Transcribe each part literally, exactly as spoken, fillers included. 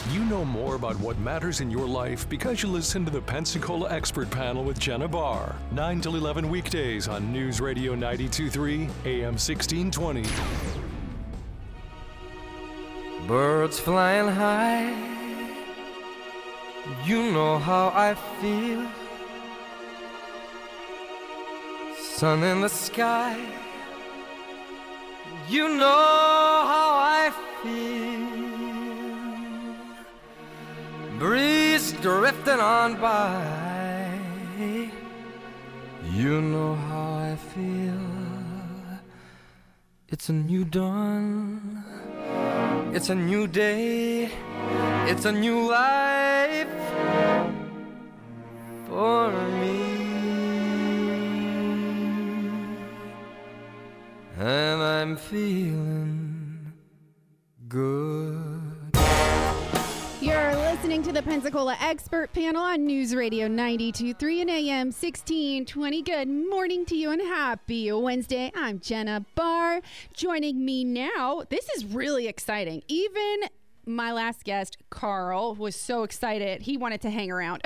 You know more about what matters in your life because you listen to the Pensacola Expert Panel with Jenna Barr. nine till eleven weekdays on News Radio ninety-two point three, A M sixteen twenty. Birds flying high, you know how I feel. Sun in the sky, you know how I feel. Breeze drifting on by, you know how I feel. It's a new dawn, it's a new day, it's a new life for me. And I'm feeling good. You're listening to the Pensacola Expert Panel on News Radio ninety-two point three and A M sixteen twenty. Good morning to you and happy Wednesday. I'm Jenna Barr. Joining me now, this is really exciting. Even my last guest, Carl, was so excited. He wanted to hang around.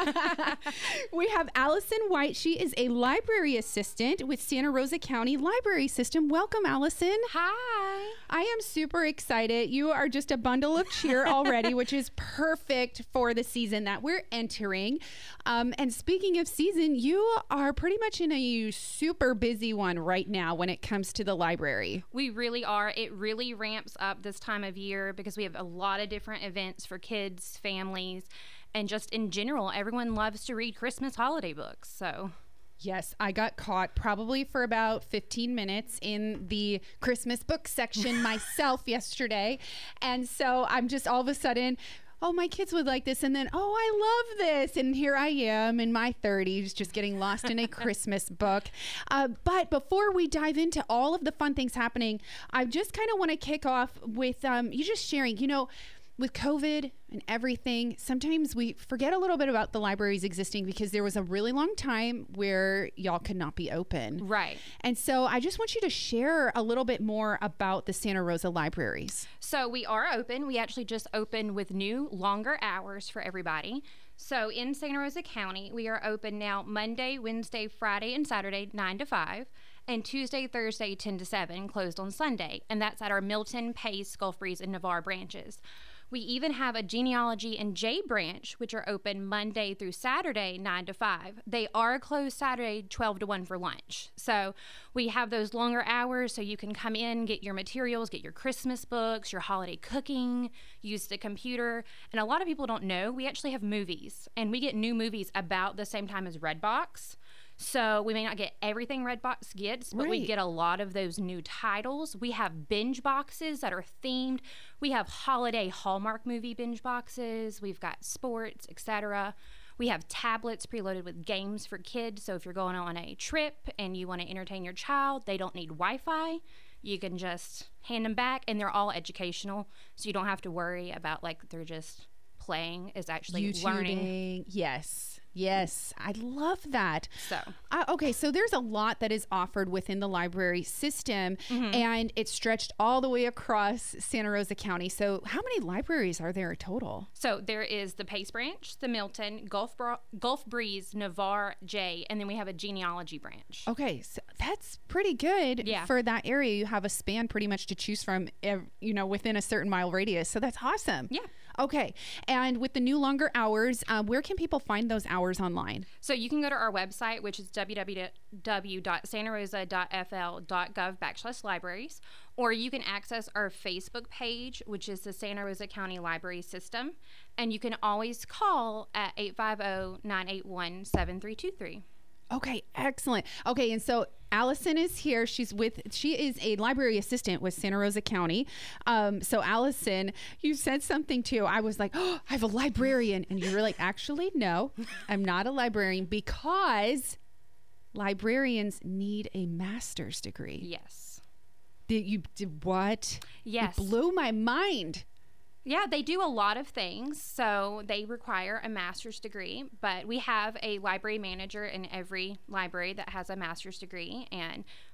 We have Allison White. She is a library assistant with Santa Rosa County Library System. Welcome, Allison. Hi. I am super excited. You are just a bundle of cheer already, which is perfect for the season that we're entering. Um, and speaking of season, you are pretty much in a super busy one right now when it comes to the library. We really are. It really ramps up this time of year because we have a lot of different events for kids, families, and just in general, everyone loves to read Christmas holiday books. So yes, I got caught probably for about fifteen minutes in the Christmas book section myself yesterday. And so I'm just all of a sudden, oh, my kids would like this. And then, oh, I love this. And here I am in my thirties, just getting lost in a Christmas book. Uh, but before we dive into all of the fun things happening, I just kind of want to kick off with um, you just sharing, you know, with COVID and everything, sometimes we forget a little bit about the libraries existing because there was a really long time where y'all could not be open. Right. And so I just want you to share a little bit more about the Santa Rosa libraries. So we are open. We actually just opened with new, longer hours for everybody. So in Santa Rosa County, we are open now Monday, Wednesday, Friday, and Saturday, nine to five. And Tuesday, Thursday, ten to seven, closed on Sunday. And that's at our Milton, Pace, Gulf Breeze, and Navarre branches. We even have a genealogy and J branch, which are open Monday through Saturday, nine to five. They are closed Saturday, twelve to one for lunch. So we have those longer hours so you can come in, get your materials, get your Christmas books, your holiday cooking, use the computer. And a lot of people don't know, we actually have movies. And we get new movies about the same time as Redbox. So we may not get everything Redbox gets, but right. we get a lot of those new titles. We have binge boxes that are themed. We have holiday Hallmark movie binge boxes. We've got sports, et cetera. We have tablets preloaded with games for kids. So if you're going on a trip and you want to entertain your child, they don't need Wi-Fi. You can just hand them back, and they're all educational. So you don't have to worry about like they're just playing. It's actually YouTubing. Learning. Yes. Yes, I love that. So, uh, okay, so there's a lot that is offered within the library system, mm-hmm. and it's stretched all the way across Santa Rosa County. So how many libraries are there total? So there is the Pace branch, the Milton, Gulf, Bro- Gulf Breeze, Navarre, J, and then we have a genealogy branch. Okay, so that's pretty good yeah. for that area. You have a span pretty much to choose from, you know, within a certain mile radius. So that's awesome. Yeah. Okay, and with the new longer hours, uh, where can people find those hours online? So you can go to our website, which is w w w dot santa rosa dot f l dot gov backslash libraries, or you can access our Facebook page, which is the Santa Rosa County Library System, and you can always call at eight five zero, nine eight one, seven three two three. Okay, excellent. Okay, and so Allison is here. She's with, she is a library assistant with Santa Rosa County. Um, so Allison, you said something too. I was like, oh, I have a librarian. And you were like, actually, no, I'm not a librarian because librarians need a master's degree. Yes. Did you, did what? Yes. It blew my mind. Yeah, they do a lot of things. So they require a master's degree, but we have a library manager in every library that has a master's degree, and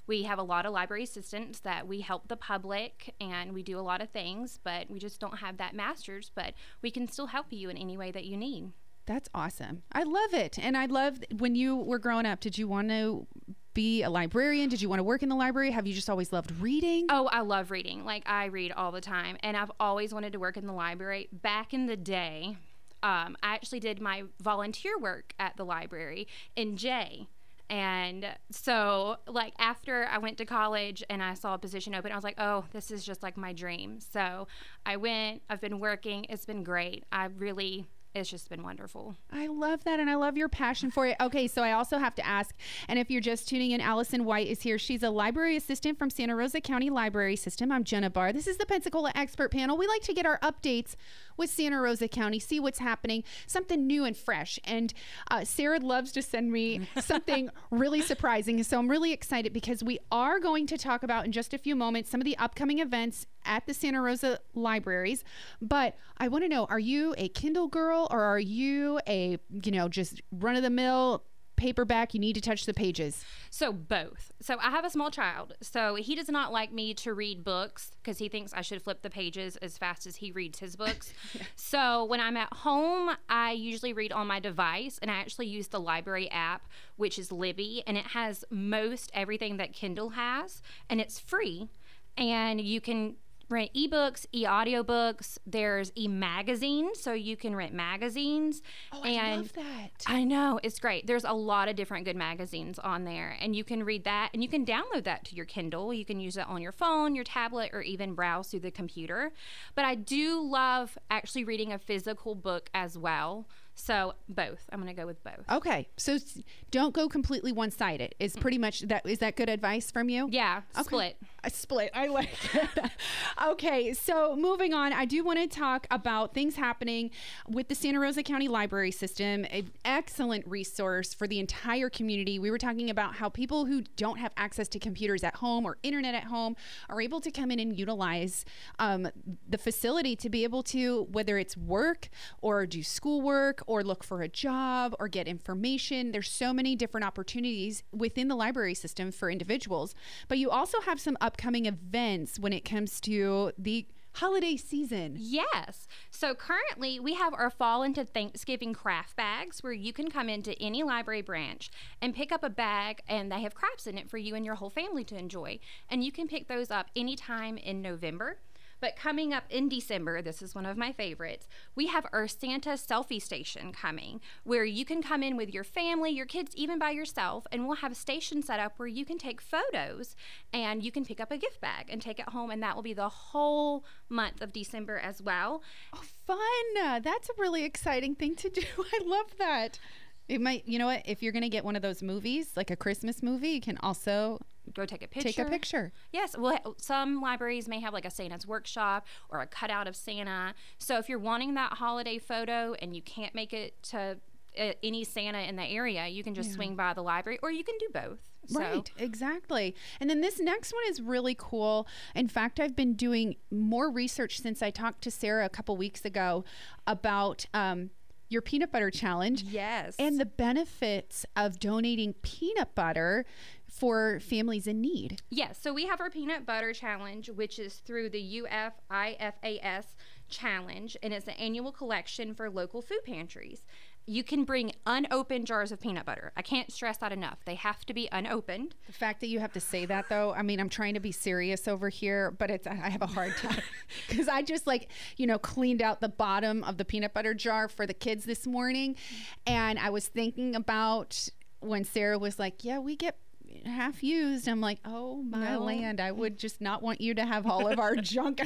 We have a lot of library assistants that we help the public, and we do a lot of things, but we just don't have that master's, but we can still help you in any way that you need. That's awesome. I love it. And I love when you were growing up, did you want to be a librarian? Did you want to work in the library? Have you just always loved reading? Oh, I love reading. Like, I read all the time, and I've always wanted to work in the library. Back in the day, um, I actually did my volunteer work at the library in J. And so, like, after I went to college and I saw a position open, I was like, oh, this is just like my dream. So I went, I've been working. It's been great. I really... It's just been wonderful. I love that, and I love your passion for it. Okay, so I also have to ask, and if you're just tuning in, Allison White is here. She's a library assistant from Santa Rosa County Library System. I'm Jenna Barr. This is the Pensacola Expert Panel. We like to get our updates with Santa Rosa County, see what's happening, something new and fresh. And uh, Sarah loves to send me something really surprising. So I'm really excited because we are going to talk about in just a few moments some of the upcoming events at the Santa Rosa libraries. But I want to know, are you a Kindle girl or are you a, you know, just run-of-the-mill paperback, you need to touch the pages? So both. So I have a small child, so he does not like me to read books because he thinks I should flip the pages as fast as he reads his books. Yeah. So when I'm at home, I usually read on my device, and I actually use the library app, which is Libby, and it has most everything that Kindle has, and it's free, and you can rent ebooks, e-audiobooks. There's e-magazines, so you can rent magazines. Oh, and I love that. I know, it's great. There's a lot of different good magazines on there, and you can read that, and you can download that to your Kindle. You can use it on your phone, your tablet, or even browse through the computer. But I do love actually reading a physical book as well. So both. I'm going to go with both. Okay. So s- don't go completely one-sided. Is pretty much that. Is that good advice from you? Yeah. Okay. Split. A split. I like it. Okay. So moving on, I do want to talk about things happening with the Santa Rosa County Library System. An excellent resource for the entire community. We were talking about how people who don't have access to computers at home or internet at home are able to come in and utilize um, the facility to be able to, whether it's work or do schoolwork or look for a job or get information. There's so many different opportunities within the library system for individuals. But you also have some upcoming events when it comes to the holiday season. Yes. So currently we have our fall into Thanksgiving craft bags where you can come into any library branch and pick up a bag, and they have crafts in it for you and your whole family to enjoy. And you can pick those up anytime in November. But coming up in December, this is one of my favorites, we have our Santa selfie station coming, where you can come in with your family, your kids, even by yourself, and we'll have a station set up where you can take photos and you can pick up a gift bag and take it home, and that will be the whole month of December as well. Oh, fun. That's a really exciting thing to do. I love that. It might, you know what, if you're going to get one of those movies, like a Christmas movie, you can also go take a picture. Take a picture. Yes. Well, some libraries may have like a Santa's workshop or a cutout of Santa. So if you're wanting that holiday photo and you can't make it to uh, any Santa in the area, you can just yeah. swing by the library, or you can do both. So. Right, exactly. And then this next one is really cool. In fact, I've been doing more research since I talked to Sarah a couple weeks ago about um, your peanut butter challenge. Yes. And the benefits of donating peanut butter for families in need. Yes. So we have our peanut butter challenge, which is through the U F I F A S challenge, and it's an annual collection for local food pantries. You can bring unopened jars of peanut butter. I can't stress that enough. They have to be unopened. The fact that you have to say that, though, I mean, I'm trying to be serious over here, but it's I have a hard time because I just like, you know, cleaned out the bottom of the peanut butter jar for the kids this morning. And I was thinking about when Sarah was like, yeah, we get half used. I'm like, oh my no. land, I would just not want you to have all of our junk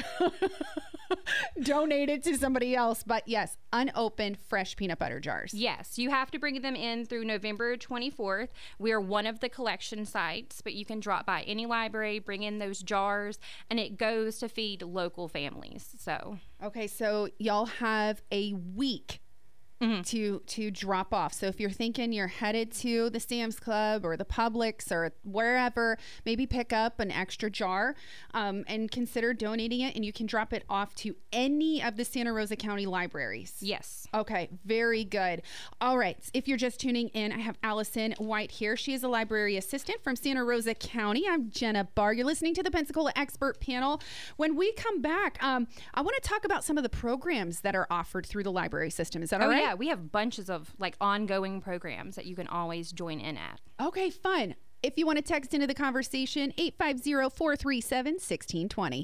donated to somebody else. But yes, unopened fresh peanut butter jars. Yes, you have to bring them in through November twenty-fourth. We are one of the collection sites, but you can drop by any library, bring in those jars, and it goes to feed local families. So okay, so y'all have a week mm-hmm. to to drop off. So if you're thinking you're headed to the Sam's Club or the Publix or wherever, maybe pick up an extra jar um, and consider donating it, and you can drop it off to any of the Santa Rosa County libraries. Yes. Okay, very good. All right, if you're just tuning in, I have Allison White here. She is a library assistant from Santa Rosa County. I'm Jenna Barr. You're listening to the Pensacola Expert Panel. When we come back, um, I want to talk about some of the programs that are offered through the library system. Is that oh, all right? Yeah, we have bunches of like ongoing programs that you can always join in at. Okay, fun. If you want to text into the conversation, eight five zero, four three seven, one six two zero.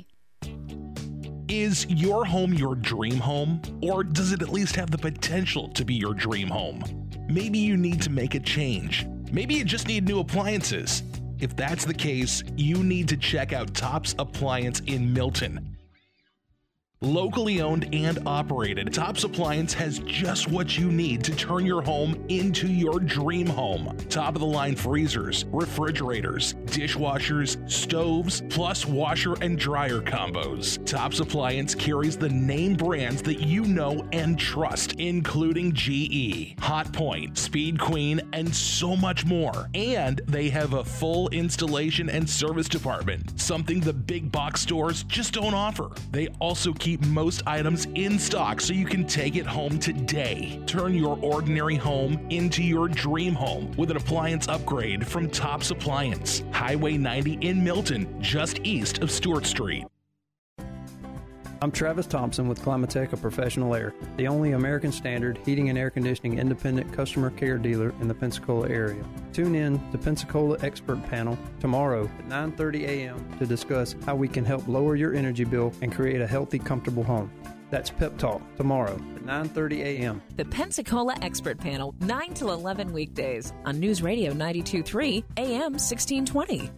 Is your home your dream home? Or does it at least have the potential to be your dream home? Maybe you need to make a change. Maybe you just need new appliances. If that's the case, you need to check out Tops Appliance in Milton. Locally owned and operated, Tops Appliance has just what you need to turn your home into your dream home. Top-of-the-line freezers, refrigerators, dishwashers, stoves, plus washer and dryer combos. Tops Appliance carries the name brands that you know and trust, including G E, Hotpoint, Speed Queen, and so much more. And they have a full installation and service department, something the big box stores just don't offer. They also keep Keep most items in stock so you can take it home today. Turn your ordinary home into your dream home with an appliance upgrade from Tops Appliance. Highway ninety in Milton, just east of Stewart Street. I'm Travis Thompson with Climatech of Professional Air, the only American Standard heating and air conditioning independent customer care dealer in the Pensacola area. Tune in to Pensacola Expert Panel tomorrow at nine thirty a.m. to discuss how we can help lower your energy bill and create a healthy, comfortable home. That's Pep Talk tomorrow at nine thirty a.m. The Pensacola Expert Panel, nine till eleven weekdays on News Radio ninety-two point three A M sixteen twenty.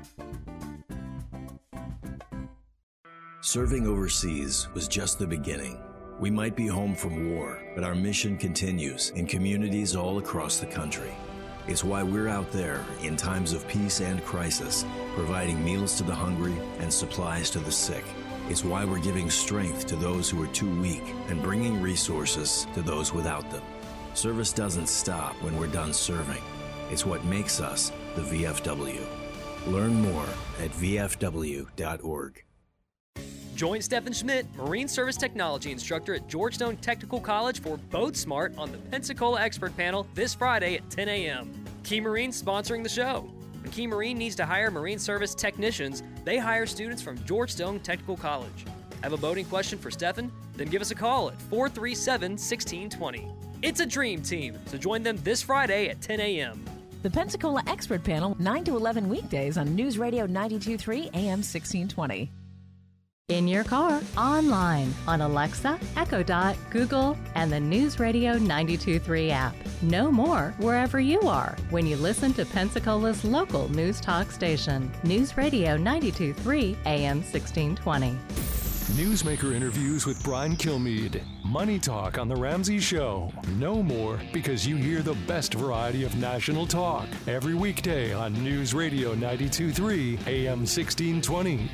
Serving overseas was just the beginning. We might be home from war, but our mission continues in communities all across the country. It's why we're out there in times of peace and crisis, providing meals to the hungry and supplies to the sick. It's why we're giving strength to those who are too weak and bringing resources to those without them. Service doesn't stop when we're done serving. It's what makes us the V F W. Learn more at V F W dot org. Join Stephen Schmidt, Marine Service Technology Instructor at Georgetown Technical College for Boat Smart on the Pensacola Expert Panel this Friday at ten a.m. Key Marine's sponsoring the show. When Key Marine needs to hire Marine Service technicians, they hire students from Georgetown Technical College. Have a boating question for Stephen? Then give us a call at four three seven, one six two zero. It's a dream team, so join them this Friday at ten a.m. The Pensacola Expert Panel, nine to eleven weekdays on News Radio ninety-two point three A M sixteen twenty. In your car, online, on Alexa, Echo Dot, Google, and the News Radio ninety-two point three app. Know more wherever you are when you listen to Pensacola's local news talk station, News Radio ninety-two point three A M sixteen twenty. Newsmaker interviews with Brian Kilmeade. Money Talk on The Ramsey Show. Know more because you hear the best variety of national talk every weekday on News Radio ninety-two point three A M sixteen twenty.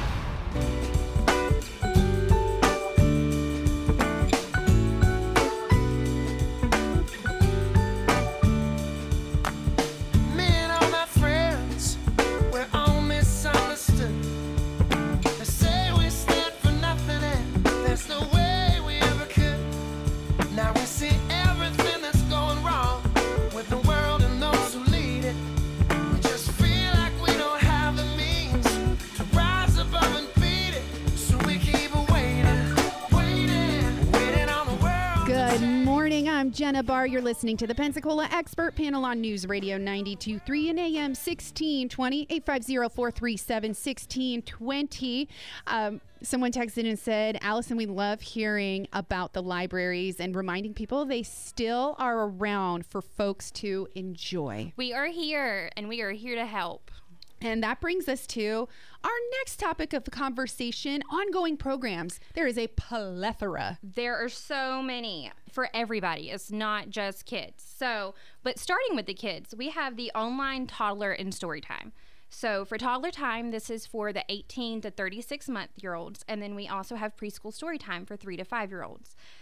Jenna Barr, you're listening to the Pensacola Expert Panel on News Radio ninety-two point three and A M sixteen twenty, eight five zero, four three seven, one six two zero. Um, someone texted and said, Allison, we love hearing about the libraries and reminding people they still are around for folks to enjoy. We are here, and we are here to help. And that brings us to our next topic of the conversation, ongoing programs. There is a plethora. There are so many for everybody. It's not just kids. So, but starting with the kids, we have the online toddler and story time. So for toddler time, this is for the eighteen to thirty-six month year olds. And then we also have preschool story time for three to five year olds.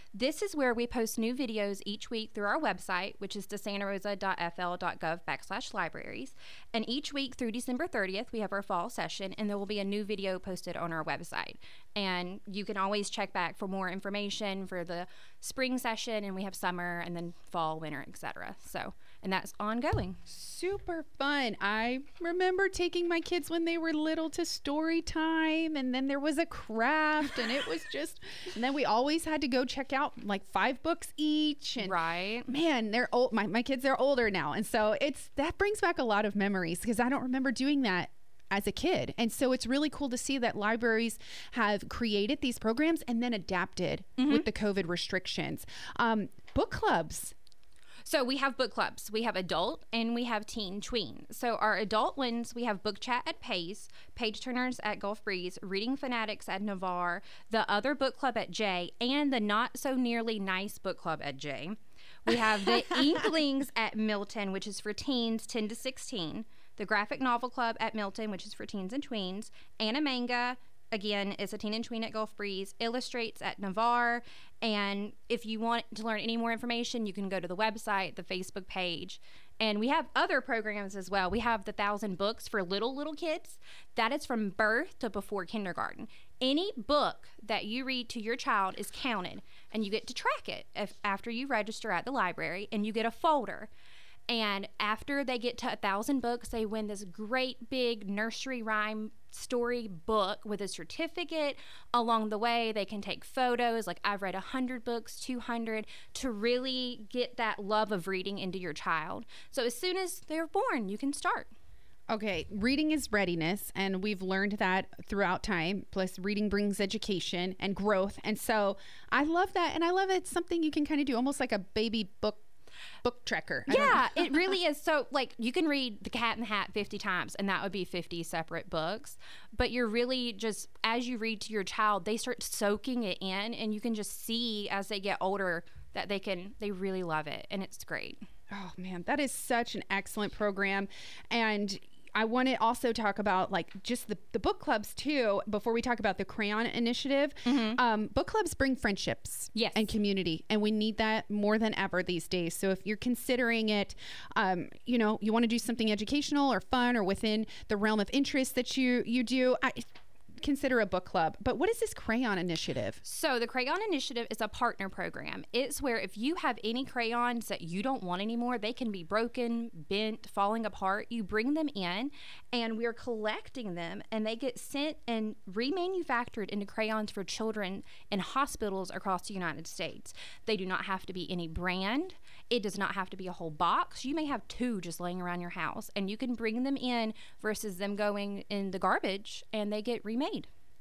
This is where we post new videos each week through our website, which is desantarosa.fl.gov backslash libraries. And each week through December thirtieth, we have our fall session, and there will be a new video posted on our website. And you can always check back for more information for the spring session, and we have summer and then fall, winter, et cetera. So, and that's ongoing. Super fun. I remember taking my kids when they were little to story time, and then there was a craft, and it was just, and then we always had to go check out like five books each. And right. Man, they're old. My, my kids are older now. And so it's, that brings back a lot of memories because I don't remember doing that as a kid. And so it's really cool to see that libraries have created these programs and then adapted mm-hmm. with the COVID restrictions. Um, book clubs. So we have book clubs. We have adult and we have teen tween. So our adult ones, we have Book Chat at Pace, Page Turners at Gulf Breeze, Reading Fanatics at Navarre, the other book club at Jay, and the not so nearly nice book club at Jay. We have the Inklings at Milton, which is for teens ten to sixteen. The Graphic Novel Club at Milton, which is for teens and tweens. Animanga, again, is a teen and tween at Gulf Breeze. Illustrates at Navarre. And if you want to learn any more information, you can go to the website, the Facebook page. And we have other programs as well. We have the Thousand Books for little, little kids. That is from birth to before kindergarten. Any book that you read to your child is counted, and you get to track it if, after you register at the library, and you get a folder. And after they get to a thousand books, they win this great big nursery rhyme story book with a certificate. Along the way, they can take photos. Like, I've read one hundred books, two hundred, to really get that love of reading into your child. So as soon as they're born, you can start. Okay, reading is readiness, and we've learned that throughout time. Plus, reading brings education and growth. And so I love that. And I love it's something you can kind of do almost like a baby book book tracker. I yeah, it really is. So, like, you can read The Cat in the Hat fifty times, and that would be fifty separate books. But you're really just, as you read to your child, they start soaking it in, and you can just see as they get older that they can, they really love it, and it's great. Oh, man, that is such an excellent program. And I want to also talk about like just the, the book clubs too, before we talk about the Crayon Initiative. Mm-hmm. Um, book clubs bring friendships yes. and community, and we need that more than ever these days. So if you're considering it, um, you know, you want to do something educational or fun or within the realm of interest that you, you do, I, consider a book club. But what is this Crayon Initiative? So the Crayon Initiative is a partner program. It's where if you have any crayons that you don't want anymore, they can be broken, bent, falling apart. You bring them in, and we're collecting them, and they get sent and remanufactured into crayons for children in hospitals across the United States. They do not have to be any brand. It does not have to be a whole box. You may have two just laying around your house, and you can bring them in versus them going in the garbage, and they get remade.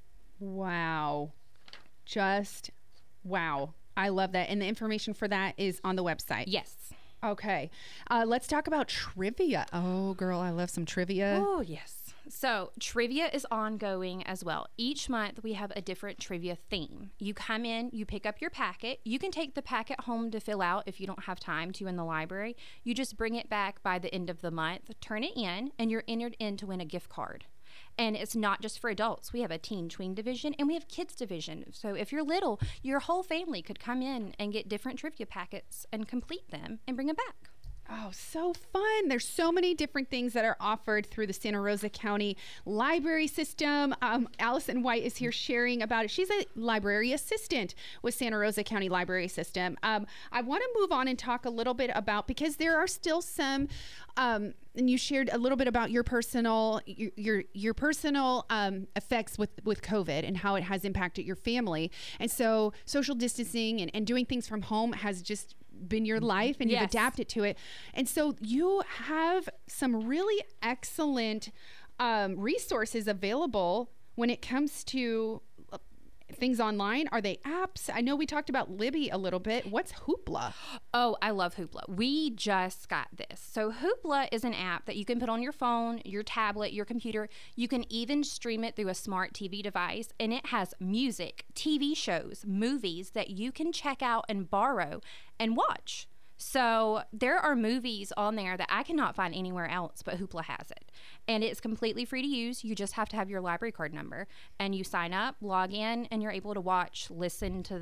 Wow. Just wow. I love that. And the information for that is on the website. Yes. Okay. Uh, let's talk about trivia. Oh, girl, I love some trivia. Oh, yes. So trivia is ongoing as well. Each month we have a different trivia theme. You come in, you pick up your packet. You can take the packet home to fill out if you don't have time to in the library. You just bring it back by the end of the month, turn it in, and you're entered in to win a gift card. And it's not just for adults. We have a teen tween division, and we have kids division. So if you're little, your whole family could come in and get different trivia packets and complete them and bring them back. Oh, so fun. There's so many different things that are offered through the Santa Rosa County Library System. Um, Allison White is here sharing about it. She's a library assistant with Santa Rosa County Library System. Um, I want to move on and talk a little bit about, because there are still some, um, and you shared a little bit about your personal, your your, your personal um, effects with, with COVID and how it has impacted your family. And so social distancing and, and doing things from home has just been your life, and you've yes. adapted to it. And so you have some really excellent um, resources available when it comes to uh, things online. Are they apps? I know we talked about Libby a little bit. What's Hoopla? Oh, I love Hoopla. We just got this. So Hoopla is an app that you can put on your phone, your tablet, your computer. You can even stream it through a smart T V device, and it has music, T V shows, movies that you can check out and borrow and watch. So there are movies on there that I cannot find anywhere else, but Hoopla has it. And it's completely free to use. You just have to have your library card number, and you sign up, log in, and you're able to watch, listen to the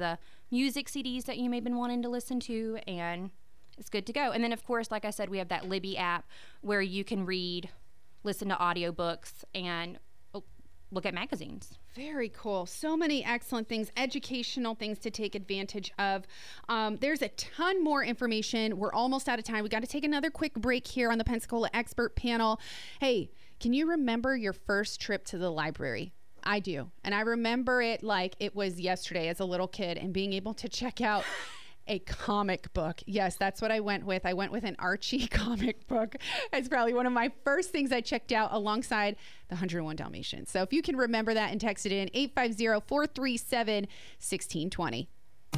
music C Ds that you may have been wanting to listen to, and it's good to go. And then, of course, like I said, we have that Libby app where you can read, listen to audiobooks, and look at magazines. Very cool. So many excellent things, educational things to take advantage of. Um, there's a ton more information. We're almost out of time. We got to take another quick break here on the Pensacola Expert Panel. Hey, can you remember your first trip to the library? I do. And I remember it like it was yesterday as a little kid, and being able to check out a comic book. Yes, that's what I went with. I went with an Archie comic book. It's probably one of my first things I checked out alongside the one oh one Dalmatians. So if you can remember that and text it in, eight five zero, four three seven, one six two zero.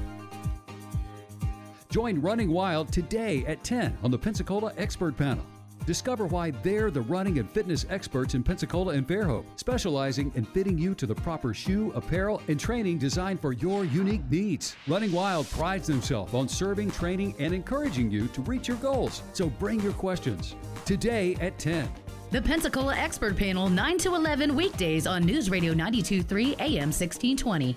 Join Running Wild today at ten on the Pensacola Expert Panel. Discover why they're the running and fitness experts in Pensacola and Fairhope, specializing in fitting you to the proper shoe, apparel, and training designed for your unique needs. Running Wild prides themselves on serving, training, and encouraging you to reach your goals. So bring your questions today at ten. The Pensacola Expert Panel, nine to eleven weekdays on News Radio ninety-two point three A M sixteen twenty.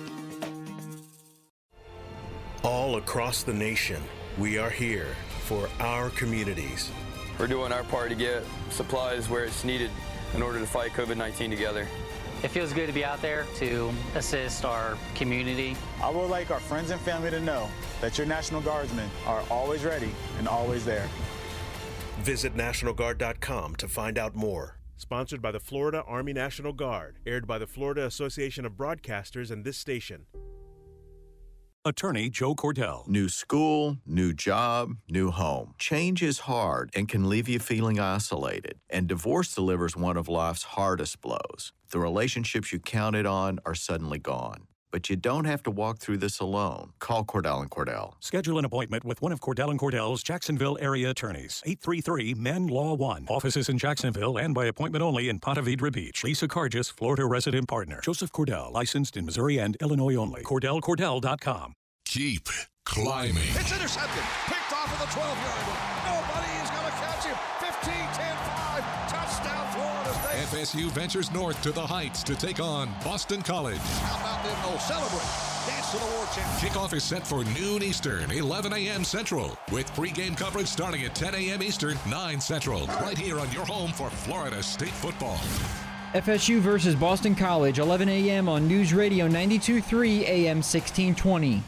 All across the nation, we are here for our communities. We're doing our part to get supplies where it's needed in order to fight COVID nineteen together. It feels good to be out there to assist our community. I would like our friends and family to know that your National Guardsmen are always ready and always there. Visit National Guard dot com to find out more. Sponsored by the Florida Army National Guard. Aired by the Florida Association of Broadcasters and this station. Attorney Joe Cordell. New school, new job, new home. Change is hard and can leave you feeling isolated. And divorce delivers one of life's hardest blows. The relationships you counted on are suddenly gone. But you don't have to walk through this alone. Call Cordell and Cordell. Schedule an appointment with one of Cordell and Cordell's Jacksonville area attorneys. eight three three, M E N, Law one. Offices in Jacksonville and by appointment only in Ponte Vedra Beach. Lisa Cargis, Florida resident partner. Joseph Cordell, licensed in Missouri and Illinois only. Cordell Cordell dot com. Keep climbing. It's intercepted. Picked off of the twelve-yard line. Nobody is going to catch him. fifteen, ten, five. Touchdown, Florida State. F S U ventures north to the Heights to take on Boston College. How about them? No, celebrate. Dance to the war chant. Kickoff is set for noon Eastern, eleven a.m. Central, with pregame coverage starting at ten a.m. Eastern, nine Central, right here on your home for Florida State football. F S U versus Boston College, eleven a.m. on News Radio ninety-two point three A M sixteen twenty.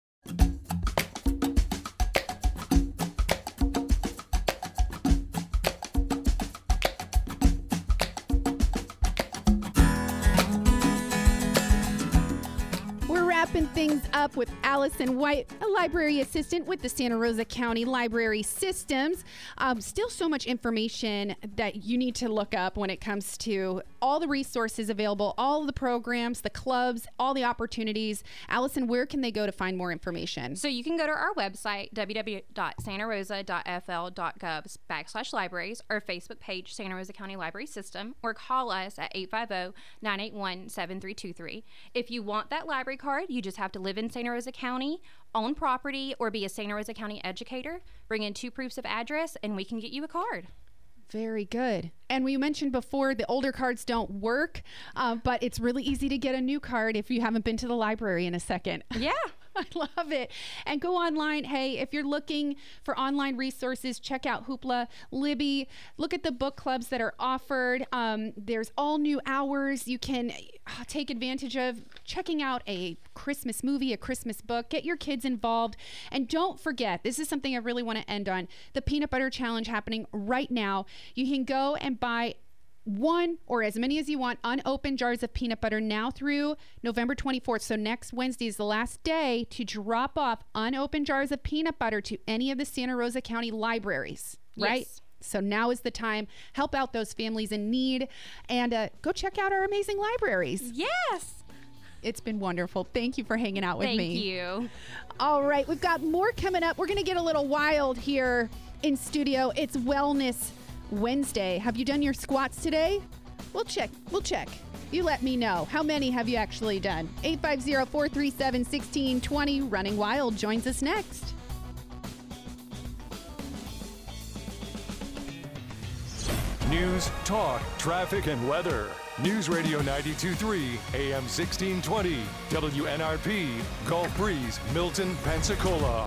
Wrapping things up with Allison White, a library assistant with the Santa Rosa County Library Systems. Um, still so much information that you need to look up when it comes to all the resources available, all of the programs, the clubs, all the opportunities. Allison, where can they go to find more information? So you can go to our website, w w w dot santa rosa dot f l dot gov backslash libraries, our Facebook page, Santa Rosa County Library System, or call us at eight five zero, nine eight one, seven three two three. If you want that library card, you just have to live in Santa Rosa County, own property, or be a Santa Rosa County educator. Bring in two proofs of address, and we can get you a card. Very good. And we mentioned before the older cards don't work, uh, but it's really easy to get a new card if you haven't been to the library in a second. Yeah. I love it. And go online. Hey, if you're looking for online resources, check out Hoopla, Libby. Look at the book clubs that are offered. Um, there's all new hours you can uh, take advantage of. Checking out a Christmas movie, a Christmas book. Get your kids involved. And don't forget, this is something I really want to end on, the Peanut Butter Challenge happening right now. You can go and buy one or as many as you want unopened jars of peanut butter now through November twenty-fourth. So next Wednesday is the last day to drop off unopened jars of peanut butter to any of the Santa Rosa County libraries, right? Yes. So now is the time. Help out those families in need and uh, go check out our amazing libraries. Yes. It's been wonderful. Thank you for hanging out with Thank me. Thank you. All right. We've got more coming up. We're going to get a little wild here in studio. It's Wellness Wednesday. Have you done your squats today? We'll check. We'll check. You let me know. How many have you actually done? eight five zero, four three seven, one six two zero. Running Wild joins us next. News, talk, traffic, and weather. News Radio ninety-two point three, A M sixteen twenty, W N R P, Gulf Breeze, Milton, Pensacola.